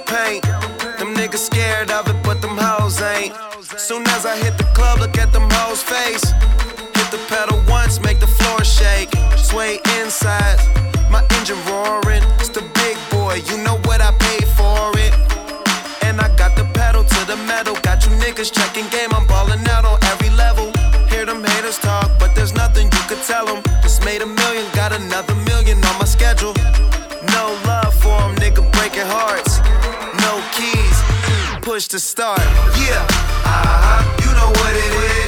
paint. Them niggas scared of it, but them hoes ain't. Soon as I hit the club, look at them hoes' face. Hit the pedal once, make the floor shake. Sway inside, my engine roaring. It's the big boy, you know what I paid for it. And I got the pedal to the metal. Got you niggas checking game, I'm ballin' out on every level. Hear them haters talk, but there's nothing you could tell them. Just made $1 million, got another $1 million on my schedule. No love for them, nigga breaking hearts. No keys, push to start. Yeah, you know what it is.